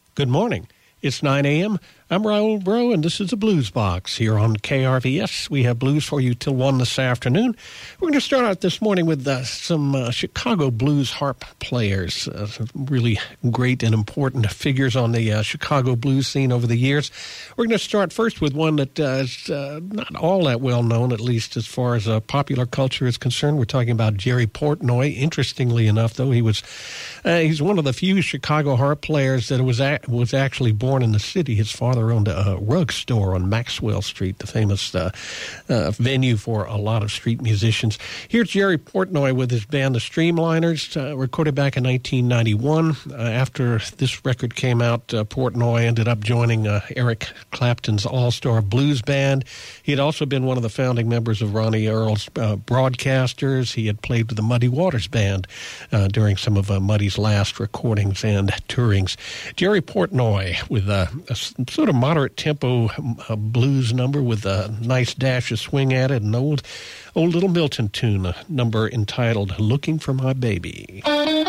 Good morning. It's 9 a.m. I'm Raul Bro, and this is the Blues Box here on KRVS. We have blues for you till 1 this afternoon. We're going to start out this morning with some Chicago blues harp players, some really great and important figures on the Chicago blues scene over the years. We're going to start first with one that is not all that well known, at least as far as popular culture is concerned. We're talking about Jerry Portnoy. Interestingly enough, though, he's one of the few Chicago harp players that was actually born in the city. His father owned a rug store on Maxwell Street, the famous venue for a lot of street musicians. Here's Jerry Portnoy with his band, the Streamliners, recorded back in 1991. After this record came out, Portnoy ended up joining Eric Clapton's All-Star Blues Band. He had also been one of the founding members of Ronnie Earl's Broadcasters. He had played with the Muddy Waters Band during some of Muddy's last recordings and tourings. Jerry Portnoy with a sort of moderate tempo blues number with a nice dash of swing at it, an old Little Milton tune, a number entitled Looking for My Baby.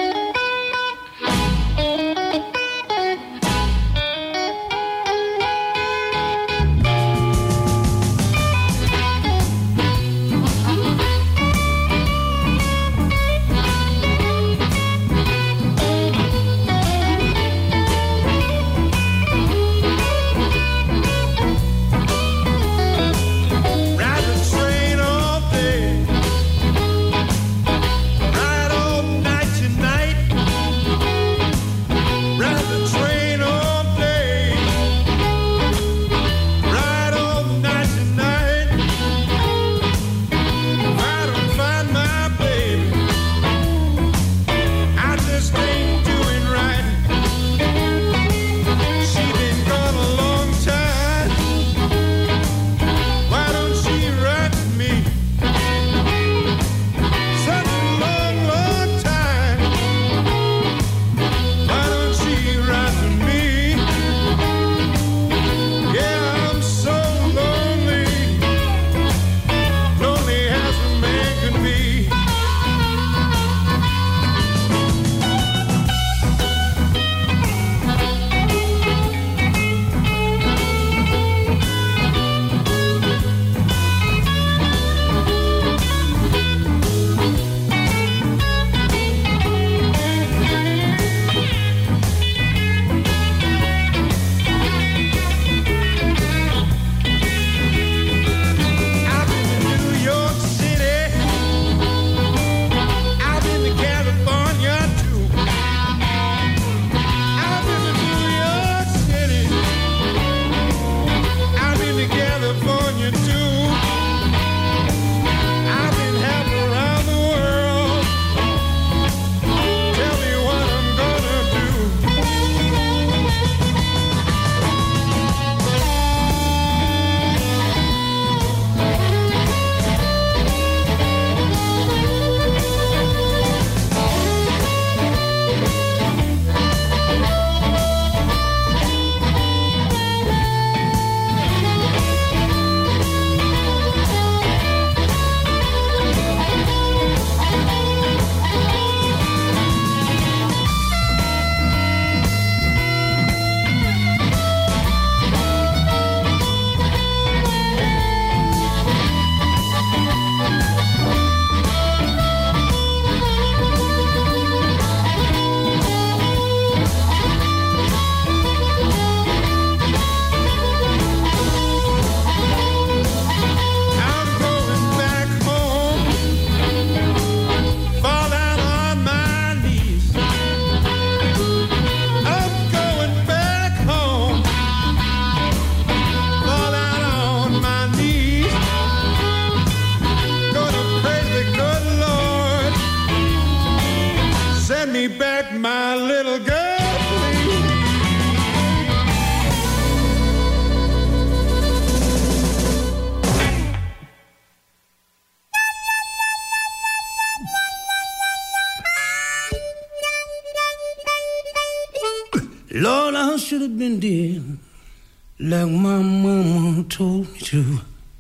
Lord, I should have been dead, like my mama told me to.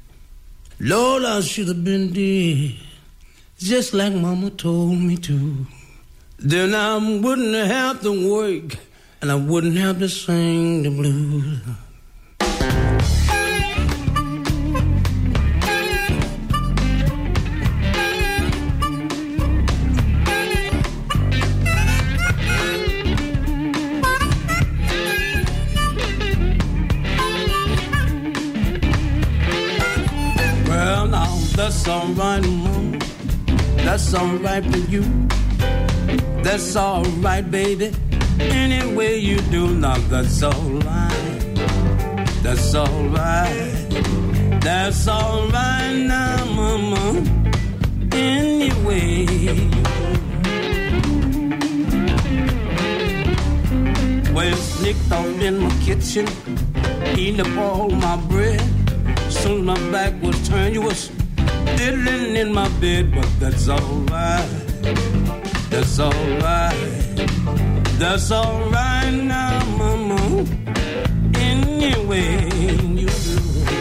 Lord, I should have been dead, just like mama told me to. Then I wouldn't have to work and I wouldn't have to sing the blues. Well, now that's all right, Mom. That's all right for you. That's all right, baby. Any way you do, now that's all right. That's all right. That's all right now, Mama. Any way you do. Well, sneaked off in my kitchen, eating up all my bread. Soon as my back was turned, you was diddling in my bed, but that's all right. That's all right. That's all right now, Mama. Any way you do.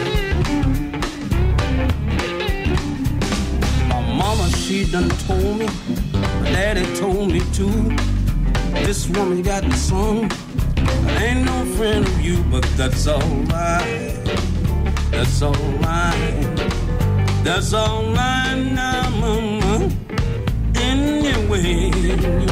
My mama, she done told me, my daddy told me too. This woman got the son. I ain't no friend of you, but that's all right. That's all right. That's all right now, Mama. Any way you do.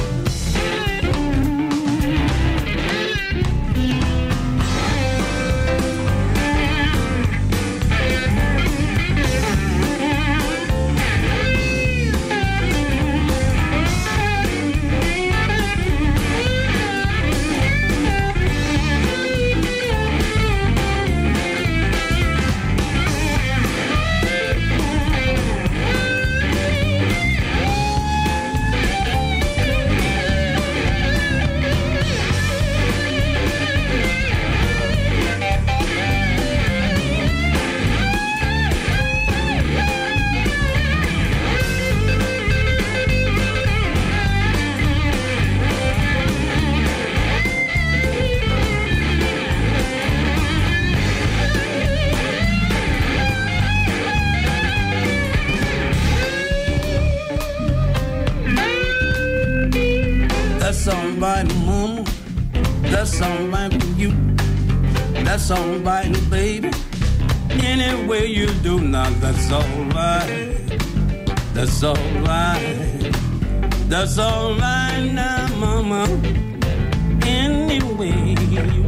That's all right, Mama. That's all right for you. That's all right, baby. Any way you do now, that's all right. That's all right. That's all right now, Mama. Any way you do.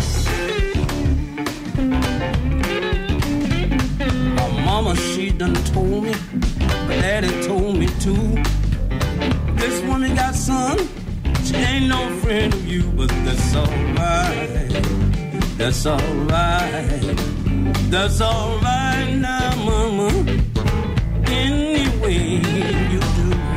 My mama, she done told me. My daddy told me too. This woman got son. She ain't no friend of you, but that's all right. That's all right. That's all right now, Mama. Any way you do.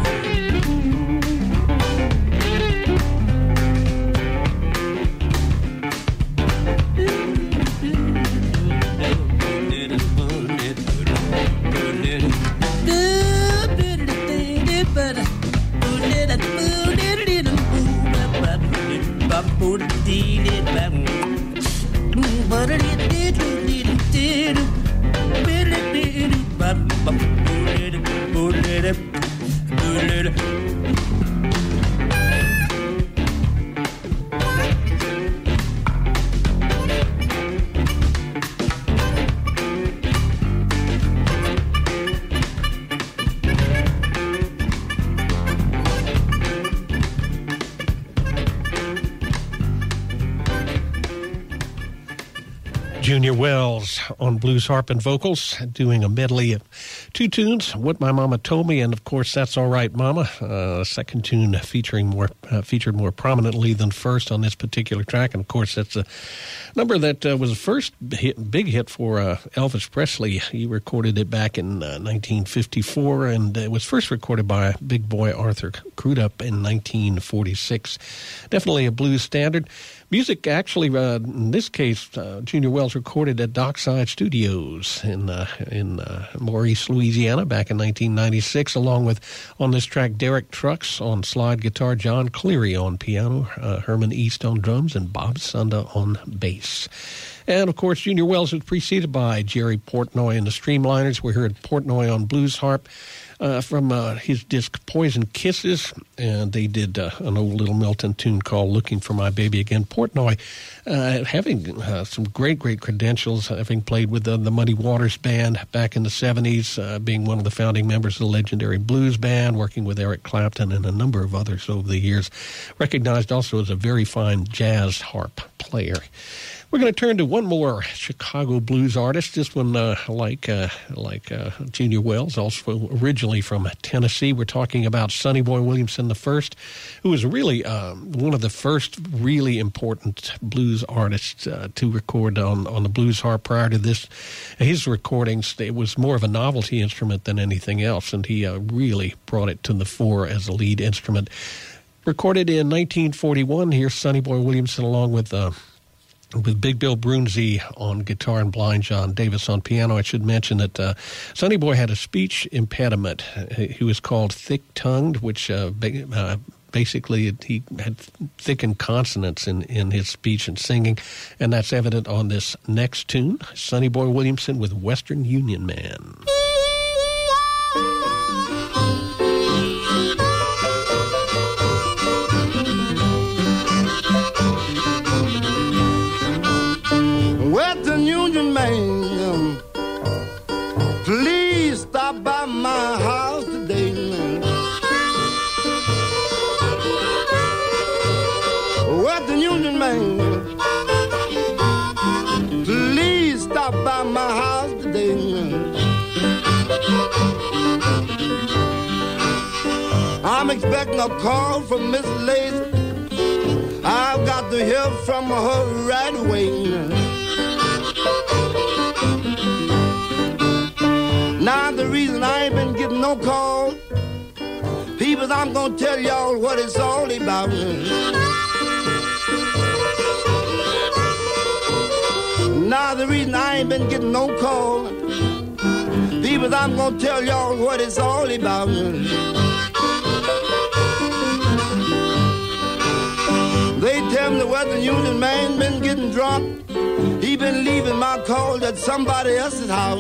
Junior Wells on blues harp and vocals, doing a medley of two tunes, What My Mama Told Me, and of course, That's All Right, Mama. Second tune featured more prominently than first on this particular track, and of course, that's a number that was the first big hit for Elvis Presley. He recorded it back in 1954, and it was first recorded by Big Boy Arthur Crudup in 1946. Definitely a blues standard. Music, actually, in this case, Junior Wells recorded at Dockside Studios in Maurice, Louisiana, back in 1996, along with, on this track, Derek Trucks on slide guitar, John Cleary on piano, Herman East on drums, and Bob Sunda on bass. And, of course, Junior Wells was preceded by Jerry Portnoy and the Streamliners. We heard Portnoy on blues harp from his disc Poison Kisses, and they did an old Little Milton tune called Looking for My Baby Again. Portnoy having some great credentials, having played with the Muddy Waters Band back in the 70s, being one of the founding members of the legendary blues band, working with Eric Clapton and a number of others over the years, recognized also as a very fine jazz harp player. We're going to turn to one more Chicago blues artist. This one, like Junior Wells, also originally from Tennessee. We're talking about Sonny Boy Williamson I, who was really one of the first really important blues artists to record on the blues harp. Prior to this, his recordings, it was more of a novelty instrument than anything else, and he really brought it to the fore as a lead instrument. Recorded in 1941, here's Sonny Boy Williamson along with Big Bill Brunzi on guitar and Blind John Davis on piano. I should mention that Sonny Boy had a speech impediment. He was called thick-tongued, which basically he had thickened consonants in his speech and singing, and that's evident on this next tune, Sonny Boy Williamson with Western Union Man. Western Union Man, please stop by my house today. Western Union Man, please stop by my house today. I'm expecting a call from Miss Lacy. I've got to hear from her right away. Now the reason I ain't been getting no call, people, I'm gonna tell y'all what it's all about. Now the reason I ain't been getting no call, people, I'm gonna tell y'all what it's all about. They tell me the Western Union Man been getting drunk. He been leaving my calls at somebody else's house.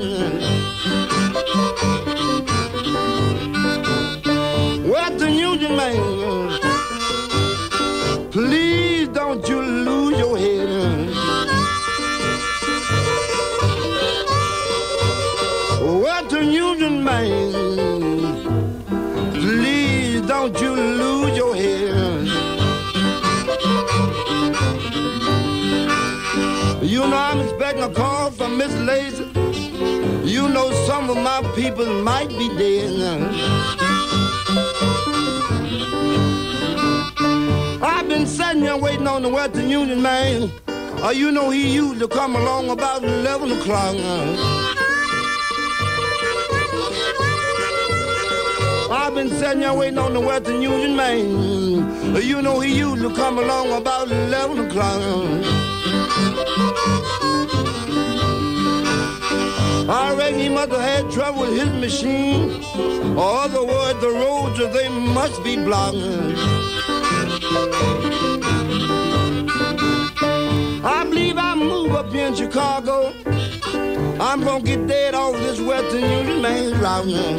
Western Union Man, please don't you lose your head. Western Union Man, please don't you lose your head. You know I'm expecting a call from Miss Lacy. You know some of my people might be dead. I've been sitting here waiting on the Western Union Man. You know he used to come along about 11 o'clock. I've been sitting here waiting on the Western Union Man. You know he used to come along about 11 o'clock. I reckon he must have had trouble with his machine, or otherwise the roads, they must be blocked. I believe I move up here in Chicago. I'm gonna get dead off this Western Union Man's route.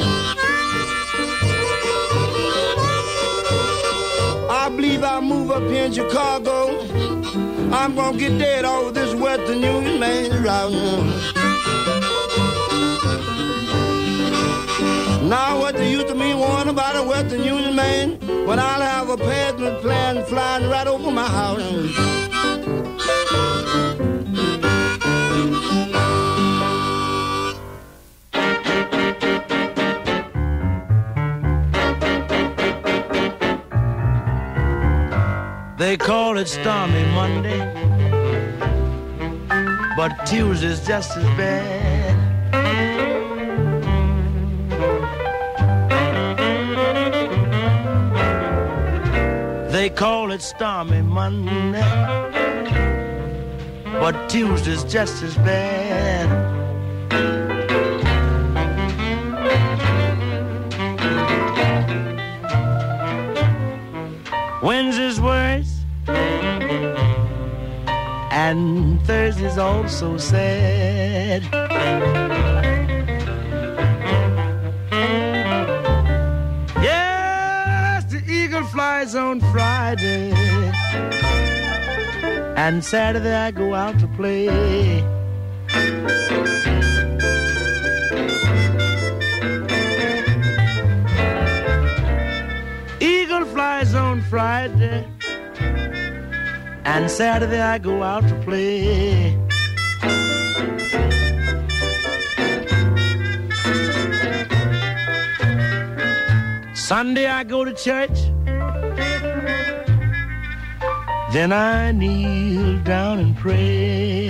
I believe I move up here in Chicago. I'm gonna get dead off this Western Union Man's route. Now what do you to me want about a Western Union Man when I'll have a passenger plane flying right over my house? They call it stormy Monday, but Tuesday's just as bad. They call it stormy Monday, but Tuesday's just as bad. Wednesday's worse, and Thursday's also sad. Yes, the eagle flies on Friday, and Saturday I go out to play. Eagle flies on Friday, and Saturday I go out to play. Sunday I go to church, then I kneel down and pray.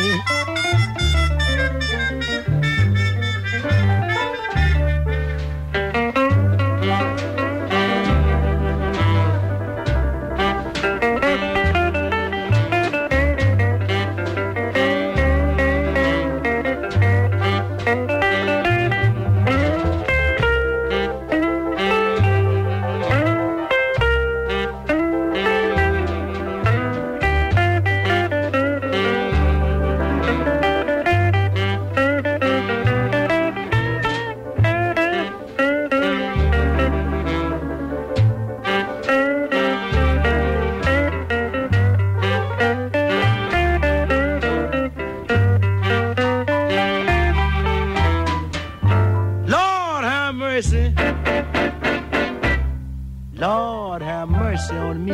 Lord have mercy on me.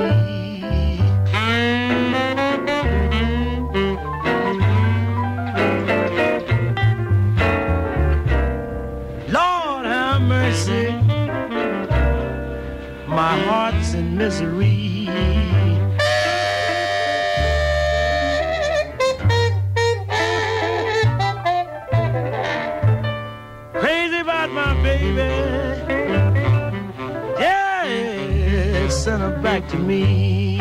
Lord have mercy, my heart's in misery. Crazy about my baby, yeah, send her back to me.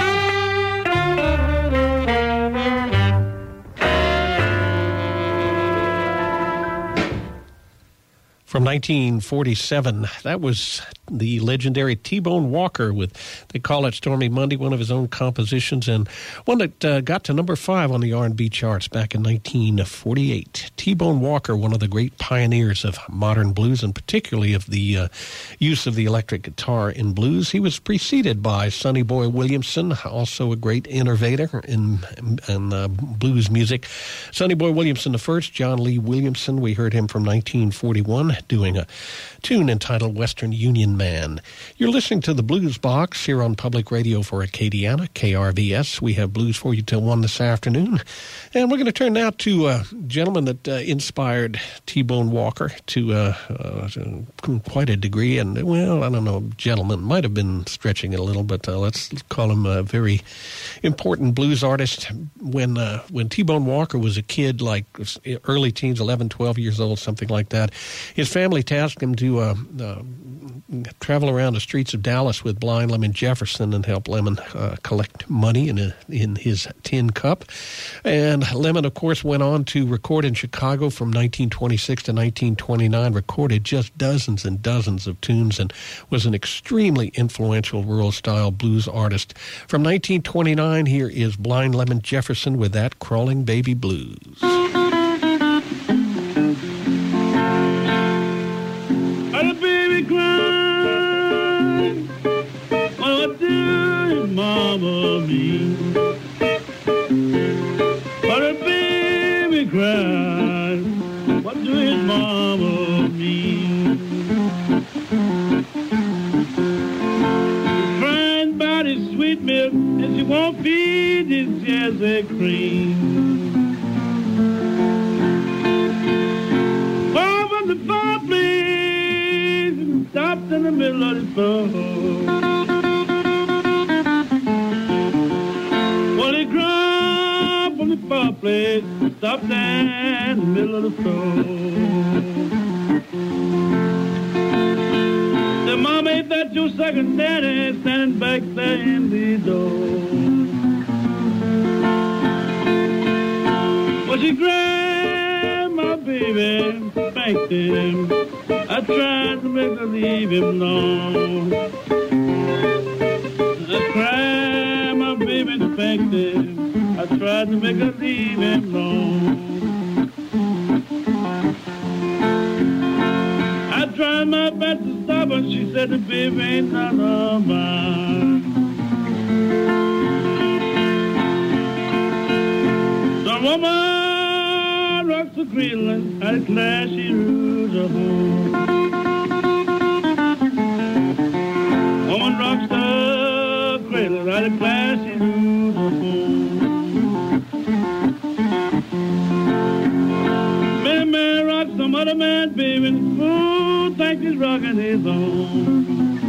From 1947, that was the legendary T-Bone Walker with They Call It Stormy Monday, one of his own compositions, and one that got to number 5 on the R&B charts back in 1948. T-Bone Walker, one of the great pioneers of modern blues, and particularly of the use of the electric guitar in blues. He was preceded by Sonny Boy Williamson, also a great innovator in blues music. Sonny Boy Williamson the first, John Lee Williamson, we heard him from 1941, doing a tune entitled Western Union Man. You're listening to the Blues Box here on Public Radio for Acadiana, KRVS. We have blues for you till 1 this afternoon. And we're going to turn now to a gentleman that inspired T-Bone Walker to quite a degree. And, well, I don't know, gentleman, might have been stretching it a little, but let's call him a very important blues artist. When T-Bone Walker was a kid, like early teens, 11, 12 years old, something like that, his family tasked him to travel around the streets of Dallas with Blind Lemon Jefferson and help Lemon collect money in his tin cup. And Lemon, of course, went on to record in Chicago from 1926 to 1929, recorded just dozens and dozens of tunes, and was an extremely influential rural-style blues artist. From 1929, here is Blind Lemon Jefferson with That Crawling Baby Blues. Mama mean, but a baby cries. What do his mama mean? He's crying about his sweet milk, and she won't feed his jazzy cream. Over the fireplace and stopped in the middle of the floor. Fireplace, stopped in the middle of the floor. The mom, ain't that your second daddy standing back there in the door? Well, she grabbed my baby and spanked him. I tried to make her leave him alone. I cried my baby and perspective. I tried to make her leave him alone. I tried my best to stop her. She said the baby ain't none of mine. Some woman rocks the Greenland at a classy rules of home. Woman rocks the cradle at a classy rules of home. Many man rocks some other man, baby, and the fool thinks he's rocking his own.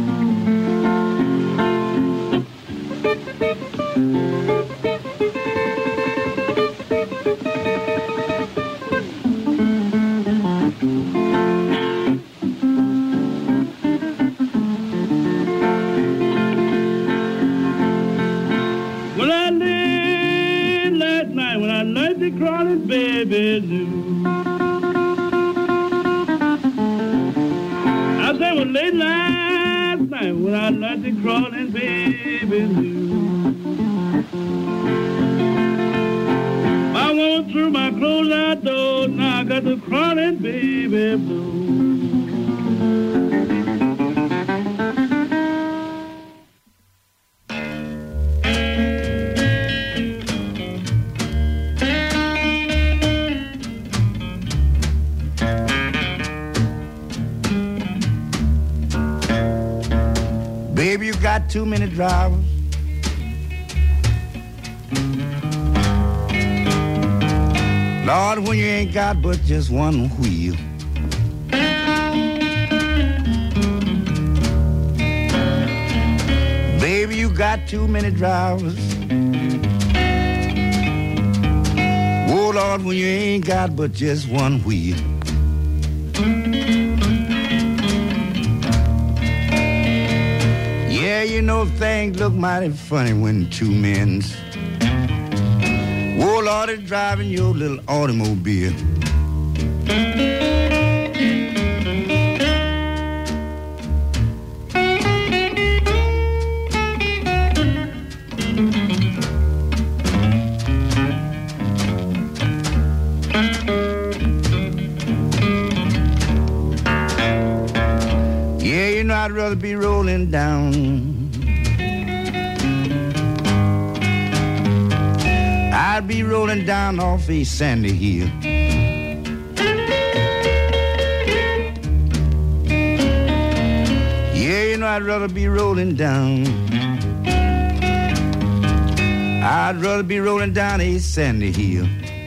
Crawling baby blue. I said, well, late last night when I let the crawling baby blue. I went through my clothes outdoors, now I got the crawling baby blue. Baby, you got too many drivers. Lord, when you ain't got but just one wheel. Baby, you got too many drivers. Oh, Lord, when you ain't got but just one wheel. Yeah, you know things look mighty funny when two men's. Oh, Lord, is driving your little automobile. Yeah, you know I'd rather be rolling down. I'd be rolling down off a sandy hill. Yeah, you know I'd rather be rolling down. I'd rather be rolling down a sandy hill.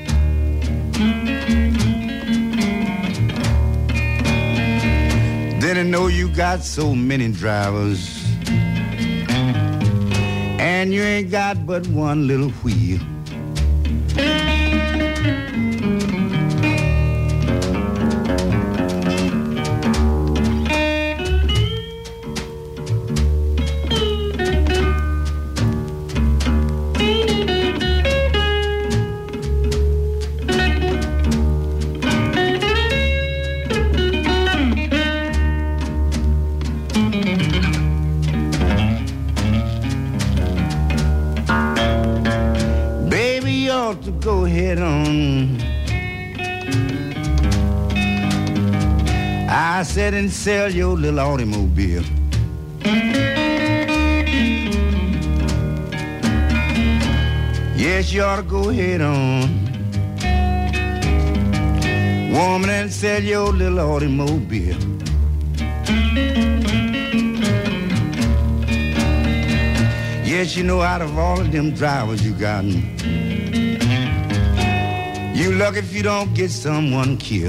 Then I know you got so many drivers, and you ain't got but one little wheel. To go head on, I said, and sell your little automobile. Yes, you ought to go head on, woman, and sell your little automobile. Yes, you know out of all of them drivers you got, you lucky if you don't get someone killed.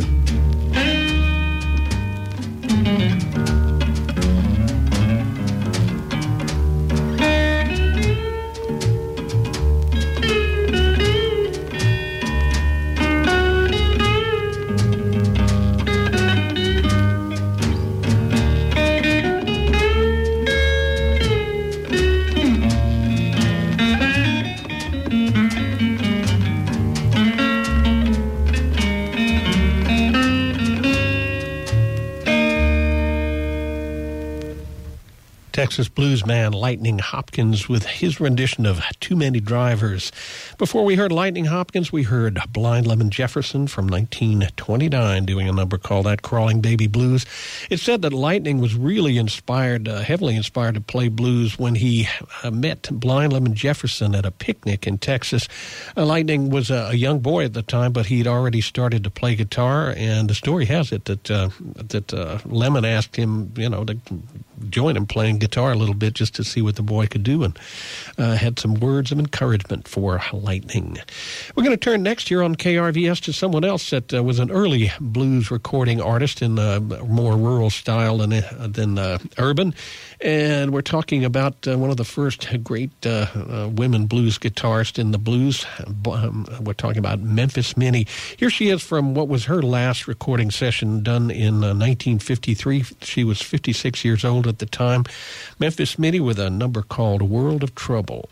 Texas blues man Lightning Hopkins with his rendition of Too Many Drivers. Before we heard Lightning Hopkins, we heard Blind Lemon Jefferson from 1929 doing a number called That Crawling Baby Blues. It's said that Lightning was really inspired, heavily inspired to play blues when he met Blind Lemon Jefferson at a picnic in Texas. Lightning was a young boy at the time, but he'd already started to play guitar, and the story has it that Lemon asked him, to join him playing guitar a little bit just to see what the boy could do, and had some words of encouragement for Lightning. We're going to turn next here on KRVS to someone else that was an early blues recording artist in a more rural style than urban, and we're talking about one of the first great women blues guitarists in the blues. We're talking about Memphis Minnie. Here she is from what was her last recording session done in 1953. She was 56 years old at the time. Memphis Minnie with a number called World of Trouble.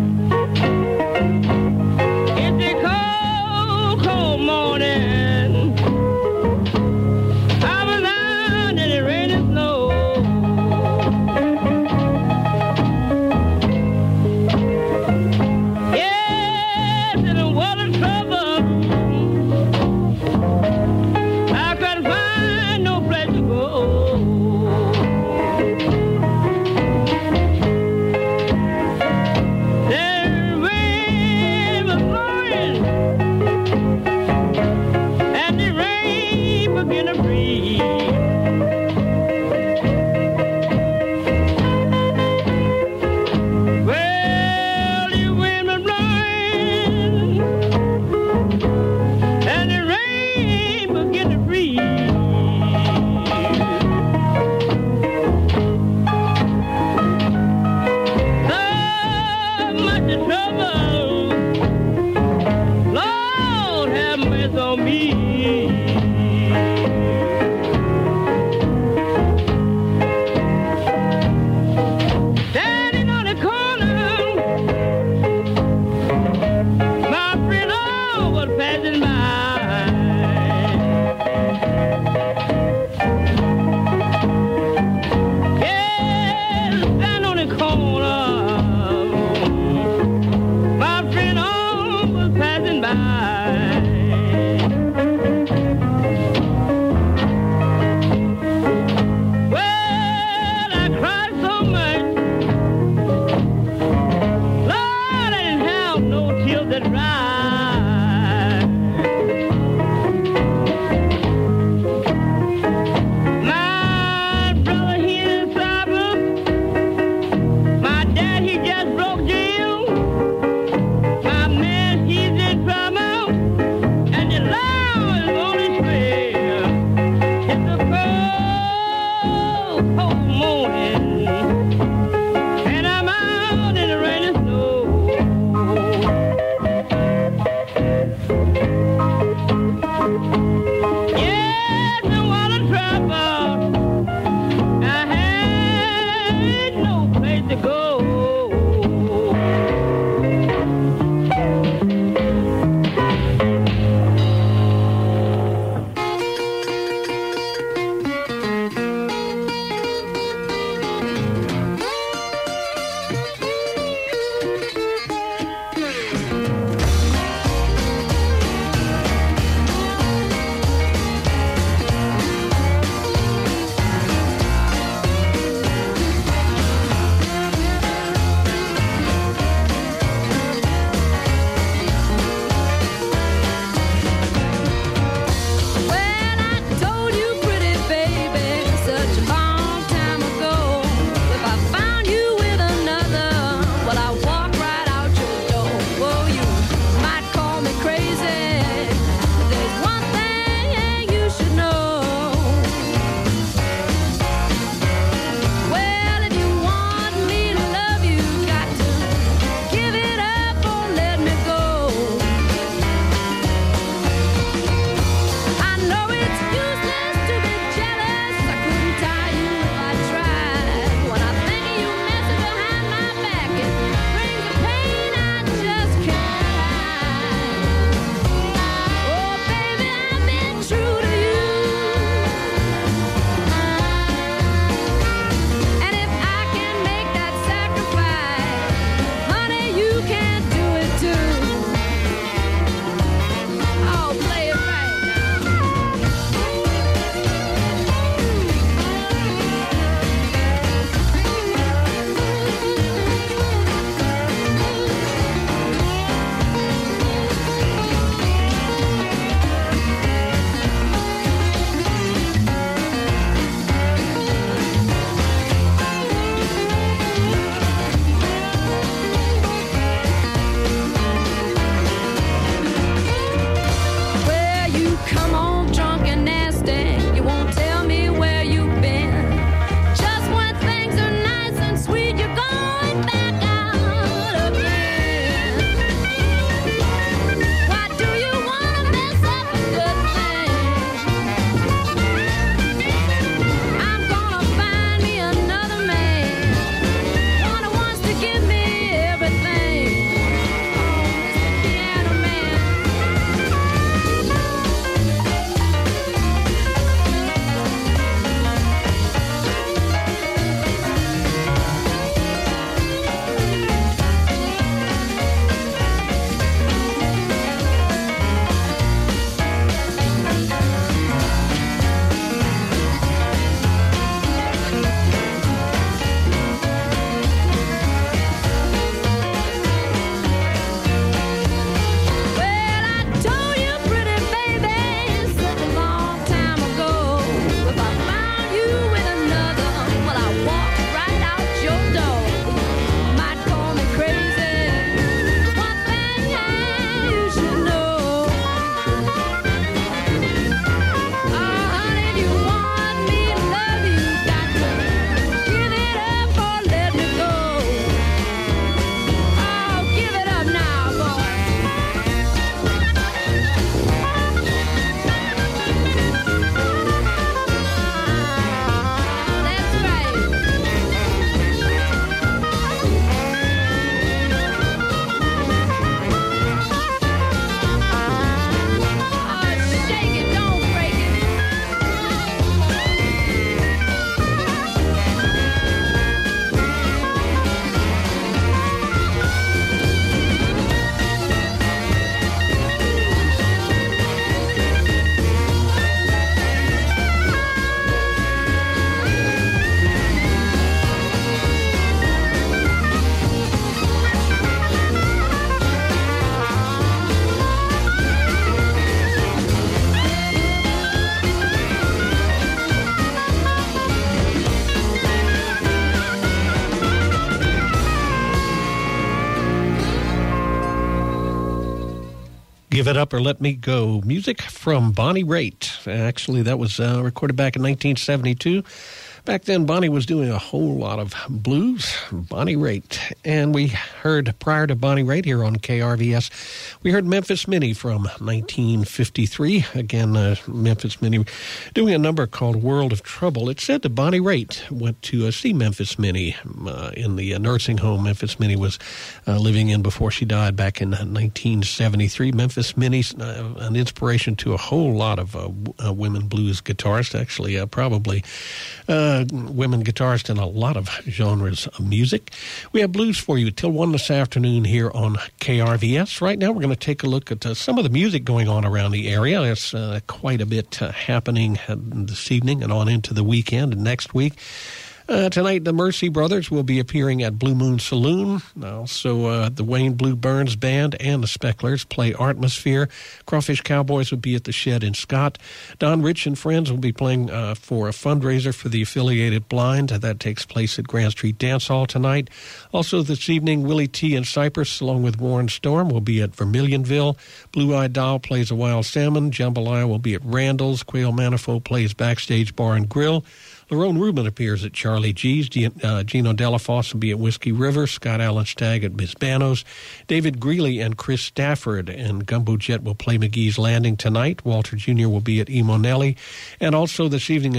Morning Give It Up or Let Me Go. Music from Bonnie Raitt. Actually, that was recorded back in 1972. Back then, Bonnie was doing a whole lot of blues, Bonnie Raitt. And we heard, prior to Bonnie Raitt here on KRVS, we heard Memphis Minnie from 1953. Again, Memphis Minnie doing a number called World of Trouble. It said that Bonnie Raitt went to see Memphis Minnie in the nursing home Memphis Minnie was living in before she died back in 1973. Memphis Minnie's an inspiration to a whole lot of women blues guitarists, actually, probably women guitarists in a lot of genres of music. We have blues for you till 1 this afternoon here on KRVS. Right now we're going to take a look at some of the music going on around the area. There's quite a bit happening this evening and on into the weekend and next week. Tonight, the Mercy Brothers will be appearing at Blue Moon Saloon. Also, the Wayne Blue Burns Band and the Specklers play Artmosphere. Crawfish Cowboys will be at the Shed in Scott. Don Rich and Friends will be playing for a fundraiser for the Affiliated Blind. That takes place at Grand Street Dance Hall tonight. Also, this evening, Willie T. and Cypress, along with Warren Storm, will be at Vermilionville. Blue Eyed Doll plays a Wild Salmon. Jambalaya will be at Randall's. Quail Manifold plays Backstage Bar and Grill. Lerone Rubin appears at Charlie G's. Gino Delafosse will be at Whiskey River. Scott Allen Stagg at Bisbanos. David Greeley and Chris Stafford and Gumbo Jet will play McGee's Landing tonight. Walter Jr. will be at Emonelli. And also this evening,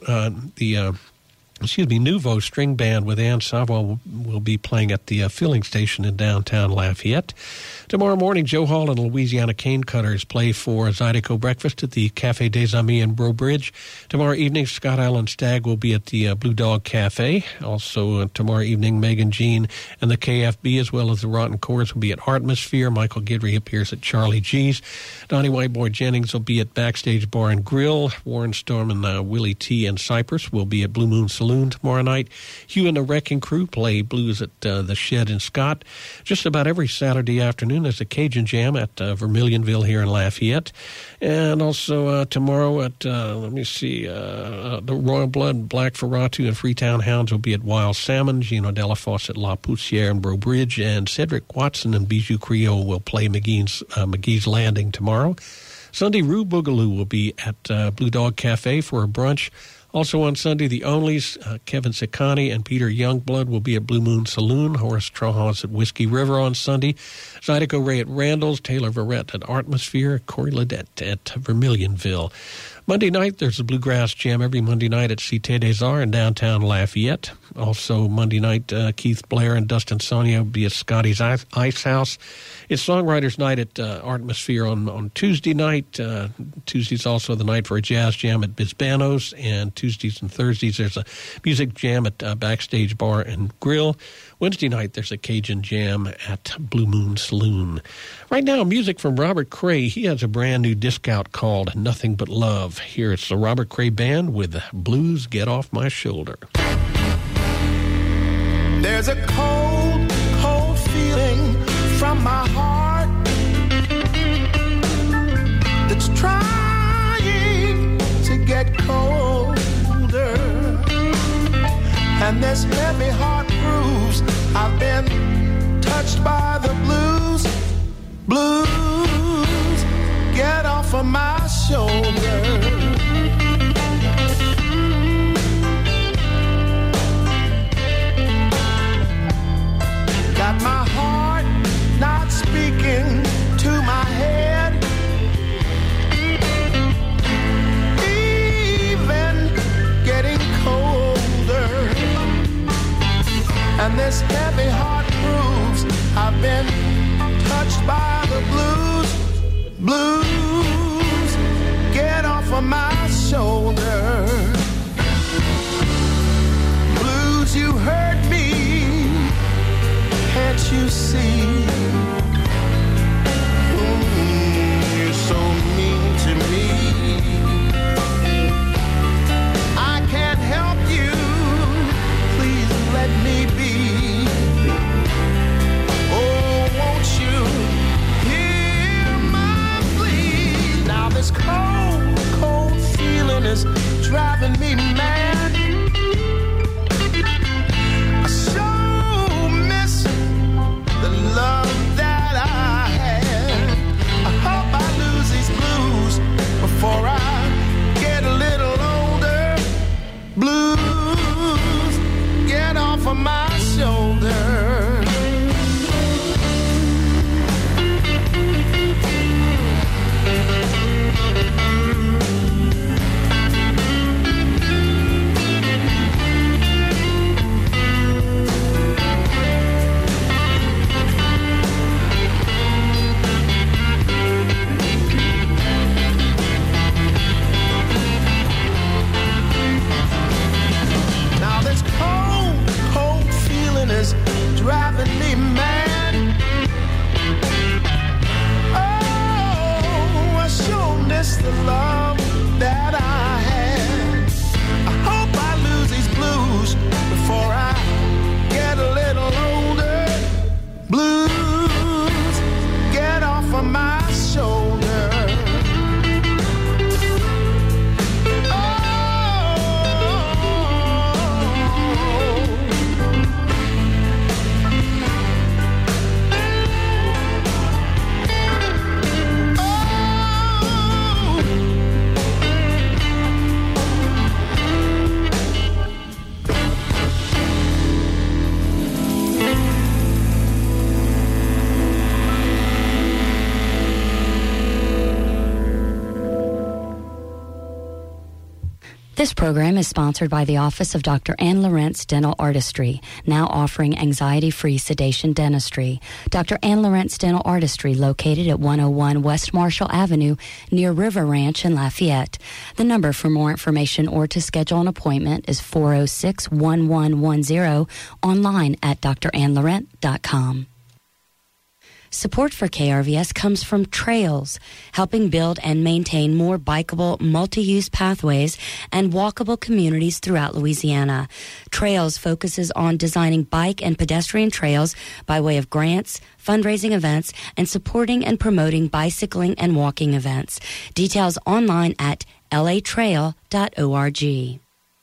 Nouveau String Band with Ann Savoy will be playing at the filling station in downtown Lafayette. Tomorrow morning, Joe Hall and Louisiana Cane Cutters play for Zydeco Breakfast at the Café des Amis in Breaux Bridge. Tomorrow evening, Scott Allen Stagg will be at the Blue Dog Cafe. Also, tomorrow evening, Megan Jean and the KFB, as well as the Rotten Chords, will be at Artmosphere. Michael Guidry appears at Charlie G's. Donnie Whiteboy Jennings will be at Backstage Bar and Grill. Warren Storm and Willie T. and Cypress will be at Blue Moon Saloon tomorrow night. Hugh and the Wrecking Crew play blues at the Shed in Scott. Just about every Saturday afternoon, there's a Cajun Jam at Vermilionville here in Lafayette. And also tomorrow at, the Royal Blood, Black Ferratu, and Freetown Hounds will be at Wild Salmon. Gino Delafosse at La Poussière and Breaux Bridge. And Cedric Watson and Bijou Creole will play McGee's Landing tomorrow. Sunday, Rue Boogaloo will be at Blue Dog Cafe for a brunch. Also on Sunday, the Onlys, Kevin Sikani and Peter Youngblood will be at Blue Moon Saloon. Horace Trahans at Whiskey River on Sunday. Zydeco Ray at Randall's. Taylor Verrett at Artmosphere. Corey Ledette at Vermilionville. Monday night, there's a Bluegrass Jam every Monday night at Cité des Arts in downtown Lafayette. Also, Monday night, Keith Blair and Dustin Sonia will be at Scotty's Ice House. It's Songwriters Night at Artmosphere on Tuesday night. Tuesday's also the night for a Jazz Jam at Bisbanos. And Tuesdays and Thursdays, there's a music jam at Backstage Bar and Grill. Wednesday night, there's a Cajun Jam at Blue Moon Saloon. Right now, music from Robert Cray. He has a brand new disc out called Nothing But Love. Here it's the Robert Cray Band with Blues Get Off My Shoulder. There's a cold, cold feeling from my heart that's trying to get colder. And this heavy heart proves I've been touched by the blues. Blues, get off of my shoulder. Got my heart not speaking to my head. Even getting colder. And this heavy heart proves I've been touched by the blues. Blues, get off of my shoulder. Blues, you hurt me. Can't you see? You're so mean to me. I can't help you. Please let me be. Oh, won't you hear my plea? Now this cold, cold feeling is driving me mad. The love that I had, I hope This program is sponsored by the Office of Dr. Ann Lawrence Dental Artistry, now offering anxiety-free sedation dentistry. Dr. Ann Lawrence Dental Artistry, located at 101 West Marshall Avenue near River Ranch in Lafayette. The number for more information or to schedule an appointment is 406-1110, online at drannlaurent.com. Support for KRVS comes from Trails, helping build and maintain more bikeable, multi-use pathways and walkable communities throughout Louisiana. Trails focuses on designing bike and pedestrian trails by way of grants, fundraising events, and supporting and promoting bicycling and walking events. Details online at latrail.org.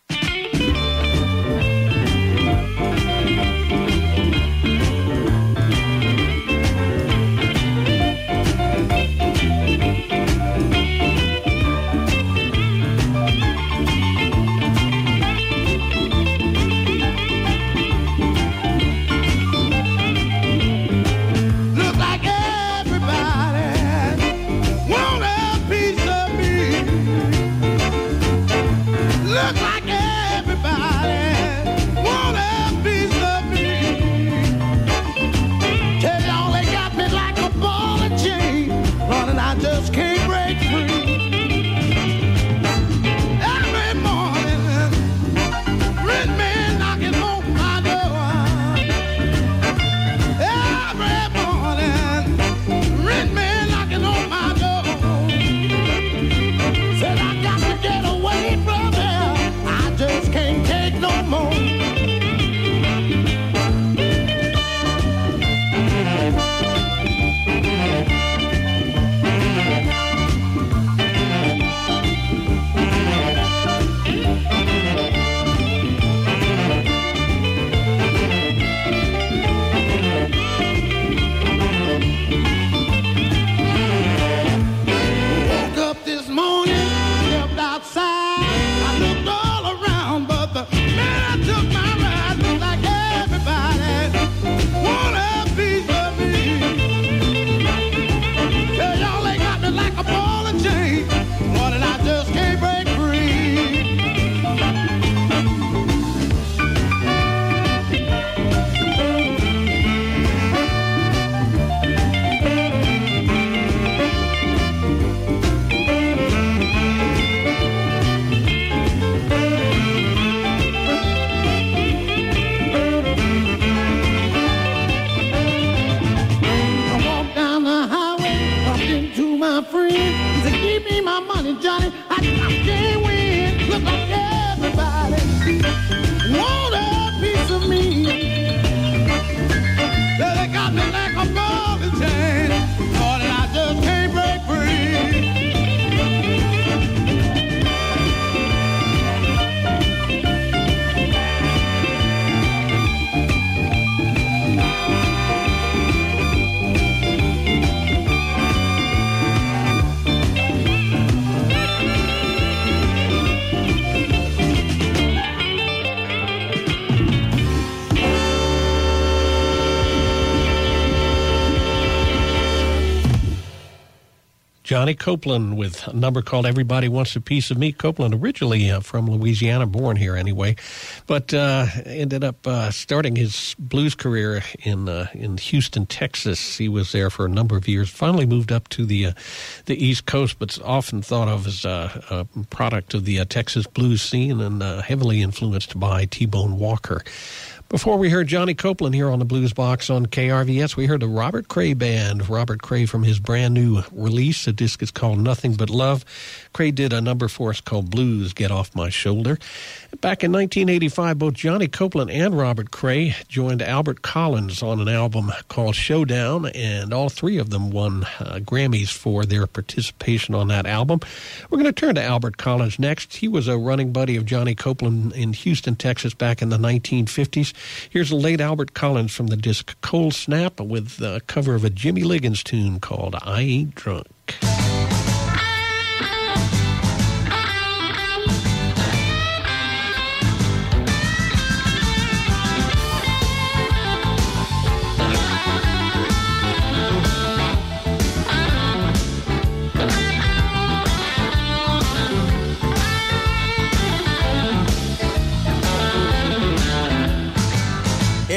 Johnny Copeland with a number called Everybody Wants a Piece of Me. Copeland, originally from Louisiana, born here anyway, but ended up starting his blues career in Houston, Texas. He was there for a number of years, finally moved up to the East Coast, but often thought of as a product of the Texas blues scene and heavily influenced by T-Bone Walker. Before we heard Johnny Copeland here on the Blues Box on KRVS, we heard the Robert Cray Band. Robert Cray from his brand new release. The disc is called Nothing But Love. Cray did a number for us called Blues, Get Off My Shoulder. Back in 1985, both Johnny Copeland and Robert Cray joined Albert Collins on an album called Showdown, and all three of them won Grammys for their participation on that album. We're going to turn to Albert Collins next. He was a running buddy of Johnny Copeland in Houston, Texas back in the 1950s. Here's the late Albert Collins from the disc Cold Snap with a cover of a Jimmy Liggins tune called I Ain't Drunk.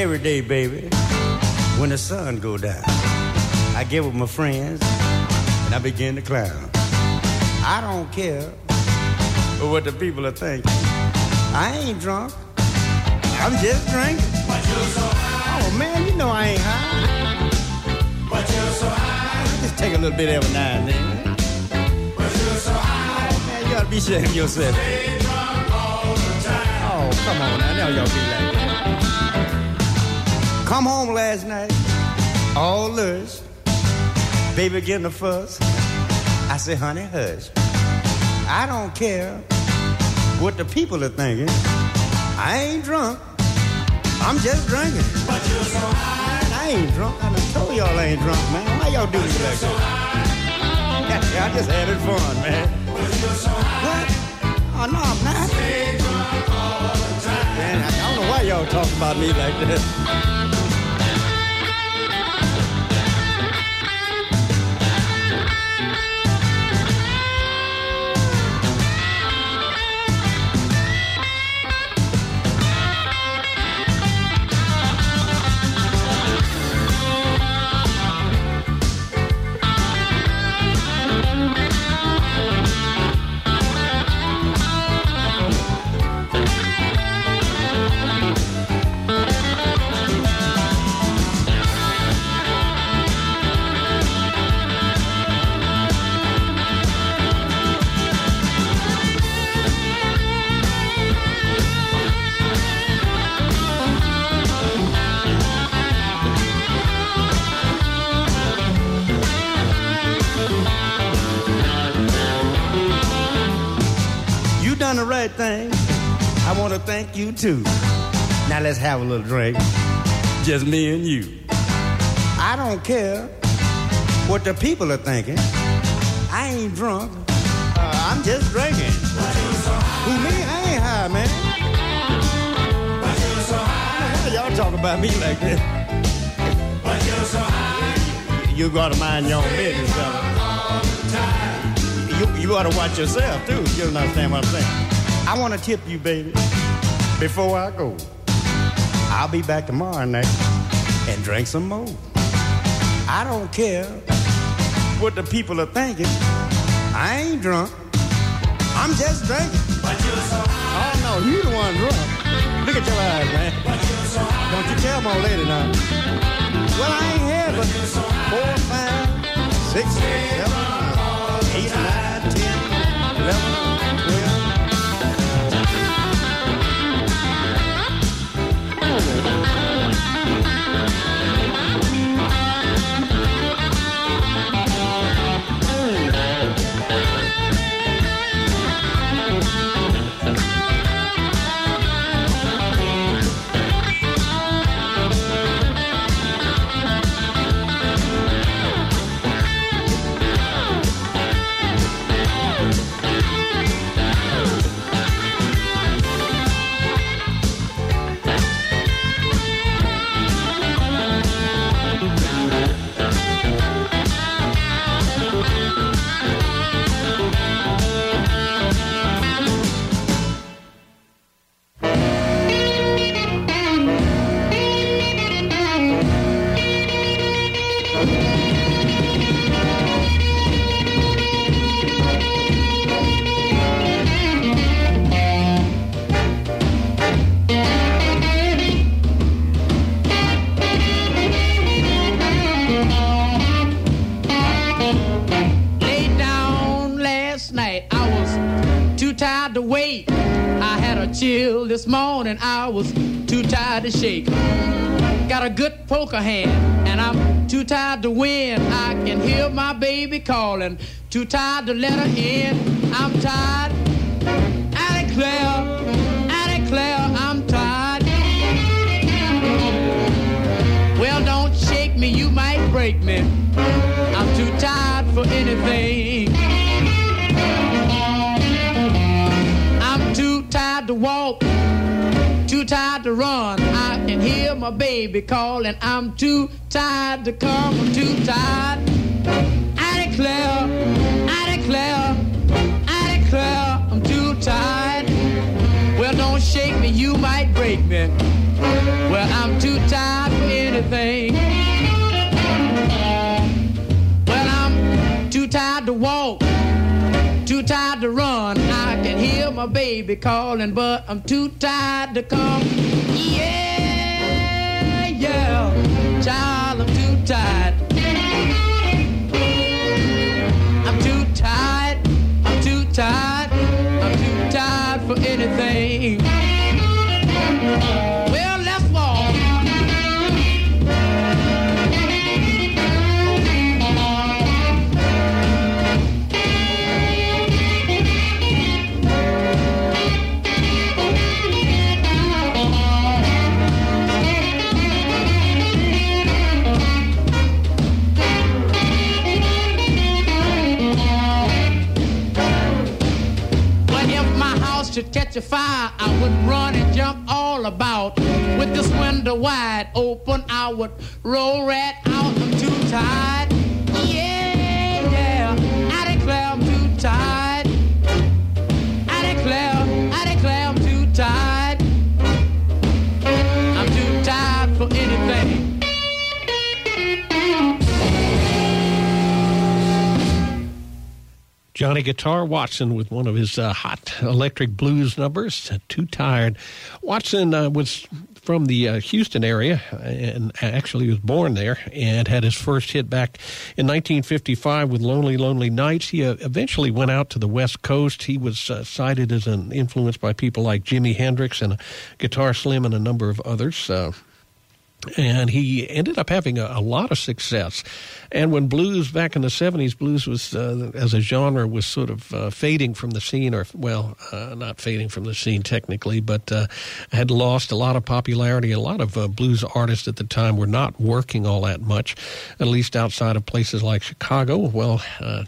every day, baby, when the sun go down, I get with my friends and I begin to clown. I don't care what the people are thinking. I ain't drunk. I'm just drinking. But you're so high. Oh, man, you know I ain't high. But you're so high. Just take a little bit every now and then. But you're so high. Oh, man, you ought to be ashamed of yourself. Stay drunk all the time. Oh, come on now. Now y'all be like that. Come home last night, all lush. Baby getting a fuss. I say, honey, hush. I don't care what the people are thinking. I ain't drunk. I'm just drinking. But you're so high. Man, I ain't drunk. I done told y'all I ain't drunk, man. Why y'all do me like that? So I just had it fun, man. But you're so high. What? Oh, no, I'm not. Stay drunk all the time. Man, I don't know why y'all talk about me like that. The right thing. I want to thank you too. Now let's have a little drink. Just me and you. I don't care what the people are thinking. I ain't drunk. I'm just drinking. Who me? I ain't high, man. How y'all talk about me like that? You gotta mind your own business, brother. You ought to watch yourself, too. You don't understand what I'm saying. I want to tip you, baby, before I go. I'll be back tomorrow night and drink some more. I don't care what the people are thinking. I ain't drunk. I'm just drinking. But you're so high. Oh, no, you the one drunk. Look at your eyes, man. But you're so high. Don't you tell my lady now. Well, I ain't had but 4, 5, 6, 7, 8, 9, 10, 11, 12. This morning I was too tired to shake. Got a good poker hand and I'm too tired to win. I can hear my baby calling, too tired to let her in. I'm tired. I declare I'm tired. Well, don't shake me, you might break me. I'm too tired for anything. I'm too tired to walk, too tired to run. I can hear my baby calling. I'm too tired to come. I'm too tired. I declare I'm too tired. Well, don't shake me, you might break me. Well, I'm too tired for anything. Well, I'm too tired to walk, too tired to run. I can hear my baby calling, but I'm too tired to come. Yeah, yeah, child, I'm too tired. I'm too tired, I'm too tired, I'm too tired for anything. Well, let's walk. Should catch a fire, I would run and jump all about. With this window wide open, I would roll right out. I'm too tired. Yeah, yeah, I declare I'm too tired. I declare I'm too tired. I'm too tired for anything. Johnny Guitar Watson with one of his hot electric blues numbers, Too Tired. Watson was from the Houston area, and actually was born there, and had his first hit back in 1955 with Lonely, Lonely Nights. He eventually went out to the West Coast. He was cited as an influence by people like Jimi Hendrix and Guitar Slim and a number of others. And he ended up having a lot of success. And when blues, back in the 70s, blues was, as a genre, was sort of fading from the scene, or, well, not fading from the scene technically, but had lost a lot of popularity. A lot of blues artists at the time were not working all that much, at least outside of places like Chicago. Well,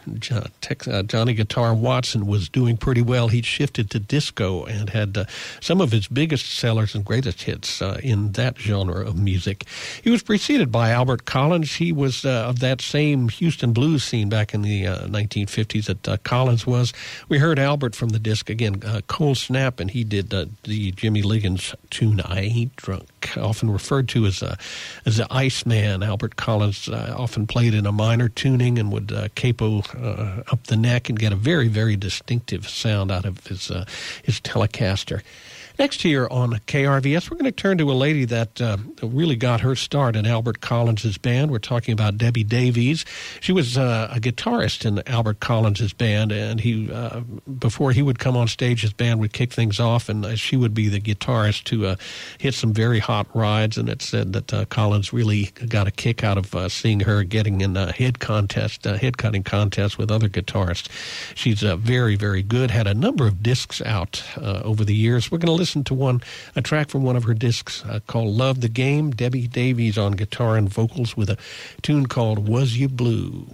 Johnny Guitar Watson was doing pretty well. He'd shifted to disco and had some of his biggest sellers and greatest hits in that genre of music. He was preceded by Albert Collins. He was of that same Houston blues scene back in the 1950s that Collins was. We heard Albert from the disc again, Cold Snap, and he did the Jimmy Liggins tune I Ain't Drunk, often referred to as the Iceman. Albert Collins often played in a minor tuning and would capo up the neck and get a very, very distinctive sound out of his Telecaster. Next here on KRVS, we're going to turn to a lady that really got her start in Albert Collins' band. We're talking about Debbie Davies. She was a guitarist in Albert Collins' band, and he before he would come on stage, his band would kick things off, and she would be the guitarist to hit some very hot rides. And it said that Collins really got a kick out of seeing her getting in head cutting contests with other guitarists. She's very, very good. Had a number of discs out over the years. We're going to listen to a track from one of her discs called Love the Game. Debbie Davies on guitar and vocals with a tune called Was You Blue?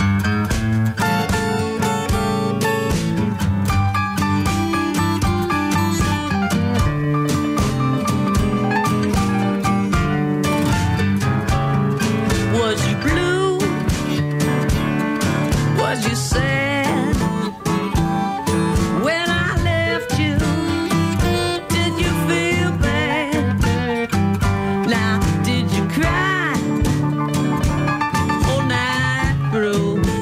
Was you blue? Was you sad? When I left you, did you feel bad? Now, did you cry all night through?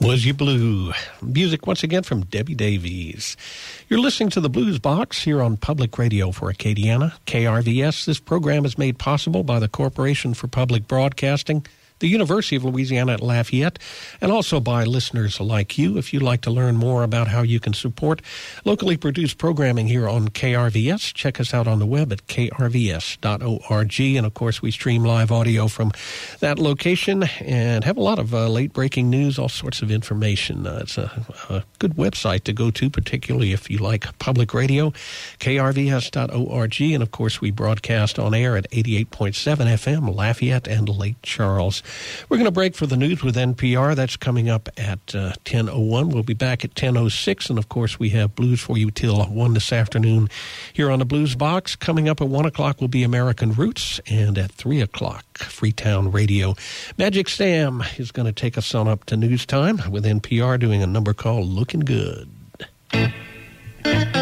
Was You Blue? Music once again from Debbie Davies. You're listening to the Blues Box here on Public Radio for Acadiana, KRVS. This program is made possible by the Corporation for Public Broadcasting, the University of Louisiana at Lafayette, and also by listeners like you. If you'd like to learn more about how you can support locally produced programming here on KRVS, check us out on the web at krvs.org. And, of course, we stream live audio from that location and have a lot of late-breaking news, all sorts of information. It's a good website to go to, particularly if you like public radio, krvs.org. And, of course, we broadcast on air at 88.7 FM, Lafayette and Lake Charles. We're going to break for the news with NPR. That's coming up at 10:01. We'll be back at 10:06. And, of course, we have blues for you till 1 this afternoon here on the Blues Box. Coming up at 1 o'clock will be American Roots. And at 3 o'clock, Freetown Radio. Magic Sam is going to take us on up to news time with NPR doing a number called Looking Good.